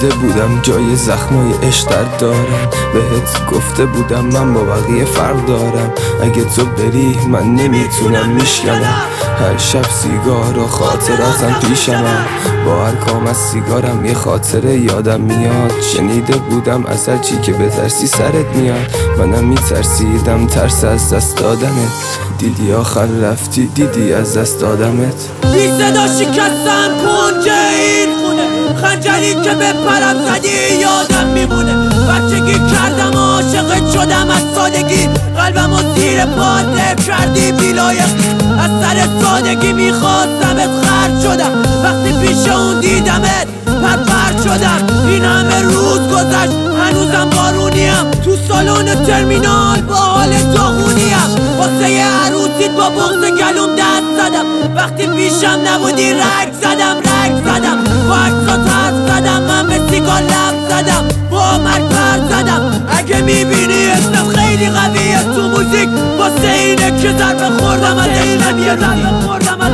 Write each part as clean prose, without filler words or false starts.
دیده بودم جای زخمای عشق دارم. بهت گفته بودم من با بقیه فرق دارم. اگه تو بری من نمیتونم میشکنم. هر شب سیگار و خاطراتم پیشمم. با هر کام از سیگارم یه خاطره یادم میاد. شنیده بودم از هر چی که بترسی سرت میاد. منم میترسیدم ترس از دست دادنت. دیدی آخر رفتی دیدی از دست دادمت. بی صدا شکستم کنج این خونه. خنجری که به پرم زدی یادم میمونه. بچگی کردم عاشقت شدم از سادگی. قلبم و زیر پات لب کردی بیلایق. از سر سادگی میخواستمت خرد شدم. وقتی پیش اون دیدمت پرپر شدم. این همه روز گذشت هنوزم بارونیم. تو سالن ترمینال با حال داغونیم. واسه عروسیت با بغض گلوم دست زدم. وقتی پیشم نبودی رگ زدم با عکسات حرف زدم. من به سیگار لب زدم با مرگ پر زدم. اگه میبینی اسمم خیلی قویه تو موزیک واسه اینه که ضربه خوردم ازش نمیرم.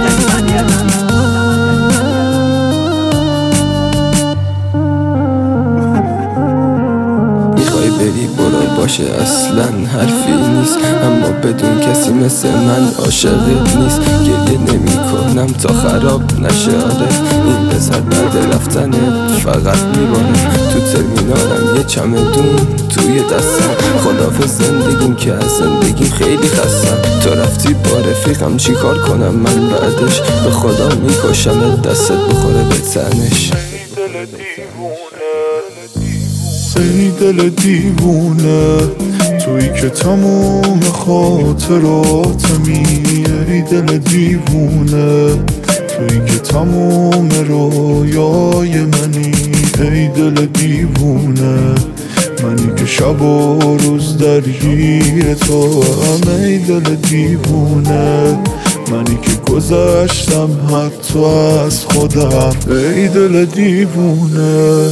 میخوای بری برو باشه اصلا حرفی نیست. اما بدون کسی مثل من عاشقت نیست. گریه نمی کنم تا خراب نشه. آره این پسر بعد رفتنت فقط میبارم. تو ترمینالم یه چمدون توی دستم. خلاف زندگیم که از زندگیم خیلی خستم. تو رفتی با رفیقم چیکار کنم من بعدش؟ به خدا میکشم دستت بخوره به تنش. ای دل دیوونه تویی که تموم خاطراتمی. ای دل دیوونه تویی که تموم رویای منی. ای دل دیوونه منی که شب و روز درگیر تو هم. ای دل دیوونه منی که گذشتم حتی از خودم. ای دل دیوونه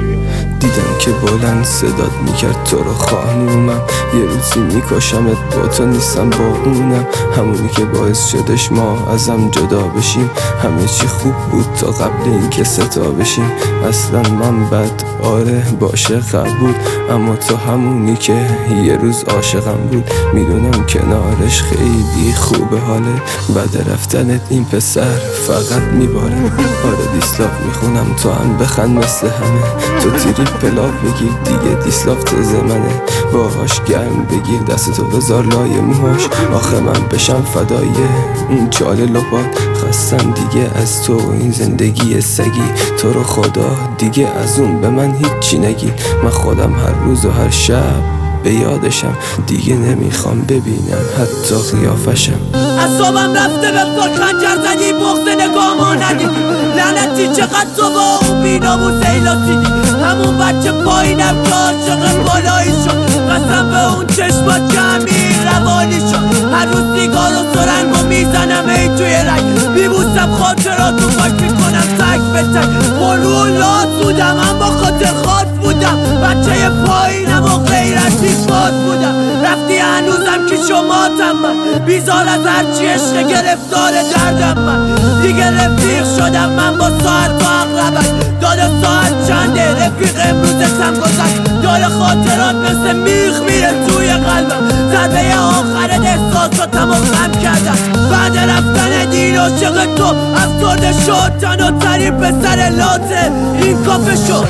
دیدم که بلند صدات میکرد تو رو خانومم. یه روزی میکشمت با تو نیستم با اونم. همونی که باعث شدش ما ازم جدا بشیم. همه چی خوب بود تا قبل این که ستا بشیم. اصلا من بد آره باشه قبول. اما تو همونی که یه روز عاشقم بود. میدونم کنارش خیلی خوبه حاله. بعد رفتنت این پسر فقط میباره. آره دیسلاف میخونم تو هم بخند مثل همه. تو تیری پلاف بگیر دیگه دیسلاف تز منه. باهاش گرم بگیر دستتو بذار لای موهاش. آخه من بشم فدای اون چاله لپات. خستم دیگه از تو و این زندگی سگی. تو رو خدا دیگه از اون به من هیچی نگی. من خودم هر روز و هر شب به یادشم. دیگه نمیخوام ببینم حتی قیافشم. اصابم رفته به پاک خنجر زدی. بغض نگاه ندید. لعنتی چقدر تو با اون بینامون سیلاسیدی. همون بچه پایینم که عاشق بالایی شد. قسم به اون چشمات که همین روانی شد. هر روز سیگار و سرنگو میزنم ای توی رنگ. میبوسم خاطراتو پاک میکنم تک به تک. رو لات بودم اما خاطر خاط بودم. بچه پایینم و غیرتی فات بودم. رفتی هنوزم که شماتم من. بیزار از هرچی عشق گرفتار دردم من. دیگه رفیق شدم من با ساعت و اقربک. داده ساعت چنده رفیق امروزتم گذشت. داره خاطرات مثل میخ میره توی قلبم. ضربه آخرت احساساتم و خم کردم. بعد رفتن دین عاشق تو افسرده شد. تن و ترین پسر لاته این کافه شد.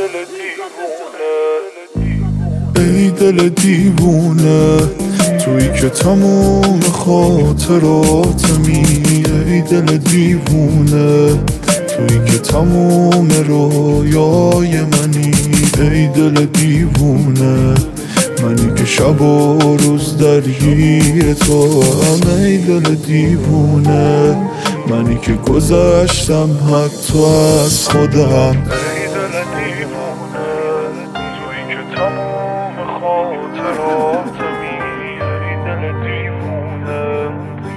ای دل دیوونه تویی که تموم خاطراتمی. ای دل دیوونه تویی که تموم رویای منی. ای دل دیوونه منی که شب و روز درگیر تو هم. ای دل دیوونه منی که گذشتم حتی از خودم. ای دل دیوونه تویی که تموم خاطراتمی. ای دل دیوونه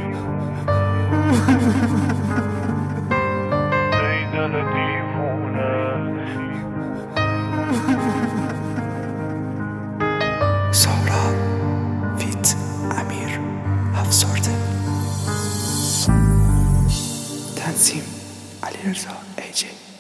ای دل دیوونه. سارا فیت امیر افسرده. تنظیم علیرضا ایجی.